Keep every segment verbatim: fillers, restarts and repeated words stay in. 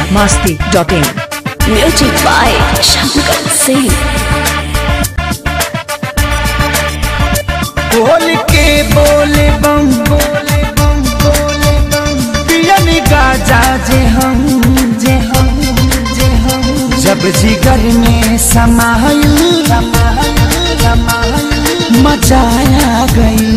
Bihar Masti dot in. Music by Shankar Singh. बोल के बोले बम बोले बम बोले बम पियन गाजा जे हम जे हम जे हम जब जिगर में समाइल समाइल समाइल मचाया गई।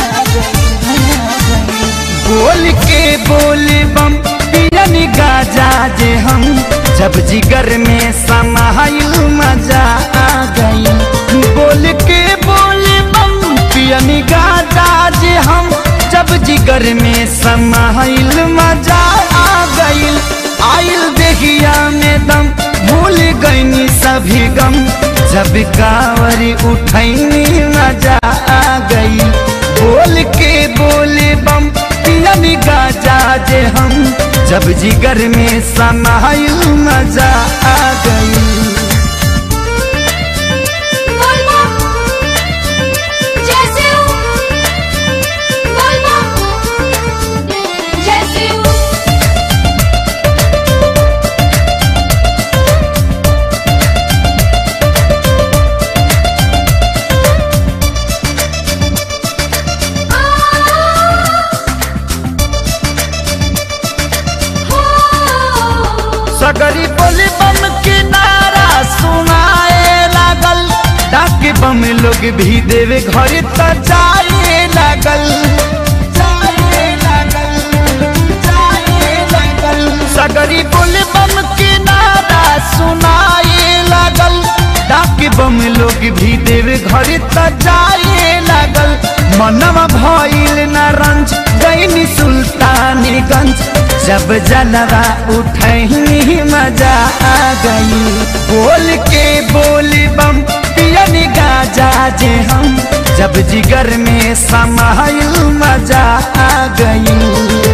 बोल के बोले बम पियन गाजा जे हम जब जिगर में समाइल मजा आ गई। बोल के बोले बम पियन गाजा जे हम जब जिगर में समाइल मजा आ गई। आइल देहिया में दम भूल गईनी सभी गम जब कांवरी उठैनी मजा आ गई। बोल के बोले बम पियन गाजा जे हम जब जिगर में समाइल मजा आ गई। सगरी बोले बम के नारा सुनाए लागल। डाक बम लोग भी देवे घर त जाए लागल जाए लागल जाए लागल। सगरी बोले बम के नारा सुनाए लागल। डाक बम लोग भी देवे घर त जाए लागल। मनवा भइल न रंज गईनी सुल्तानगंज जब जलवा उठैनी मजा आ गई। बोल के बोले बम पियन गाजा जे हम जब जिगर में समाइल मजा आ गई।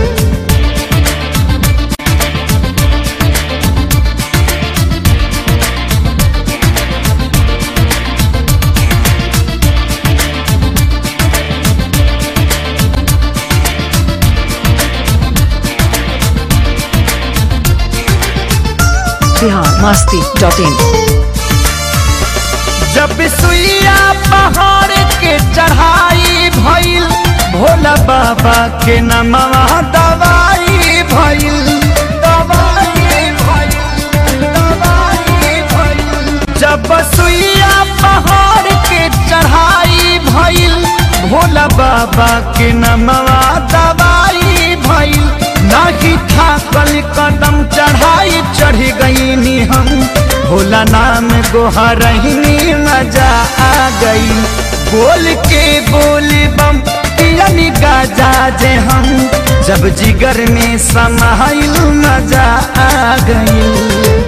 Bihar Masti dot in. जब सुइया पहाड़ के चढ़ाई भइल भोला बाबा के नमवा दवाई भइल दवाई भइल दवाई भइल। जब सुइया पहाड़ के चढ़ाई भइल भोला बाबा के नमवा दवाई भइल। नाही थाकल कदम चढ़ाई चढ़ गईनी हम भोला नाम गोहरहिनी मजा आ गई। बोल के बोले बम पियन गाजा जे हम जब जिगर में समाइल मजा आ गई।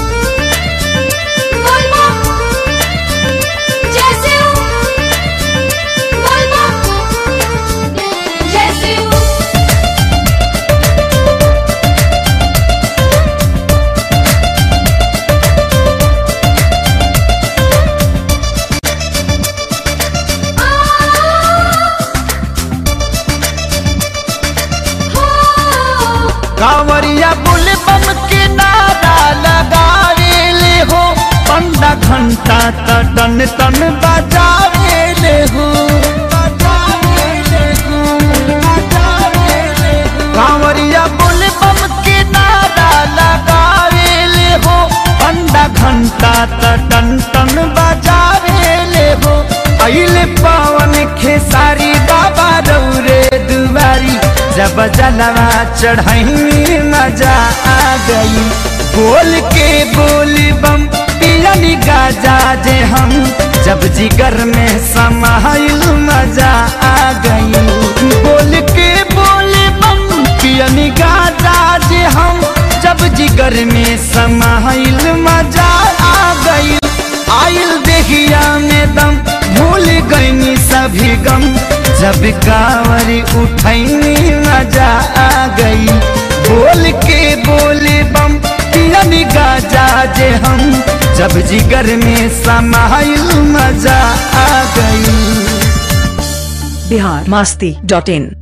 कांवरिया बुल बम के नारा लगावे ले हो। पंडा घंटा त टन टन बजावे ले हो बजावे ले हो बजावे ले हो। कांवरिया बुल बम के नारा लगावे ले हो। पंडा घंटा त टन टन बजावे ले हो। अइले पावन खेसारी बाबा रौरे दुआरी जब जलवा चढ़ाई मजा आ गई। बोल के बोले बम पियन गाजा जे हम जब जिगर में समाइल मजा आ गई। बोल के बोले बम पियन गाजा जे हम जब जिगर में समाइल मजा आ गई। आइल देहिया में दम भूल गईनी सभी गम जब कांवरी उठैनी मजा आ गई। बोल के बोले बम पियन गाजा जे हम जब जिगर में समाइल मजा आ गई। बिहार मस्ती डॉट इन।